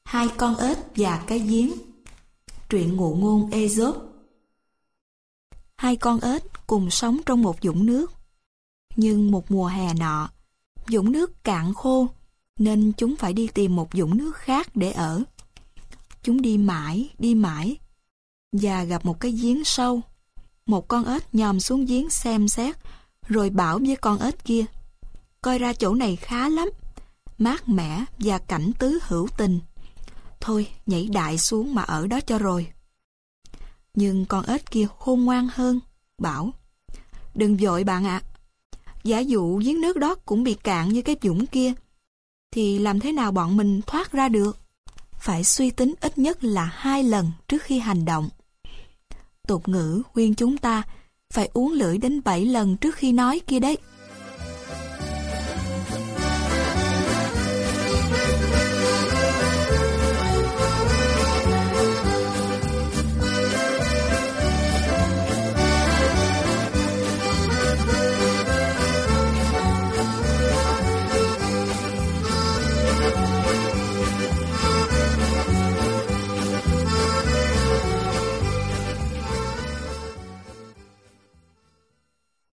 Hai con ếch và cái giếng. Truyện ngụ ngôn Ê-dốp. Hai con ếch cùng sống trong một vũng nước. Nhưng một mùa hè nọ, vũng nước cạn khô, nên chúng phải đi tìm một vũng nước khác để ở. Chúng đi mãi, và gặp một cái giếng sâu. Một con ếch nhòm xuống giếng xem xét, rồi bảo với con ếch kia: "Coi ra chỗ này khá lắm, mát mẻ và cảnh tứ hữu tình. Thôi nhảy đại xuống mà ở đó cho rồi." Nhưng con ếch kia khôn ngoan hơn, bảo: "Đừng vội bạn ạ. Giả dụ giếng nước đó cũng bị cạn như cái vũng kia, thì làm thế nào bọn mình thoát ra được? Phải suy tính ít nhất là 2 lần trước khi hành động. Tục ngữ khuyên chúng ta phải uốn lưỡi đến 7 lần trước khi nói kia đấy."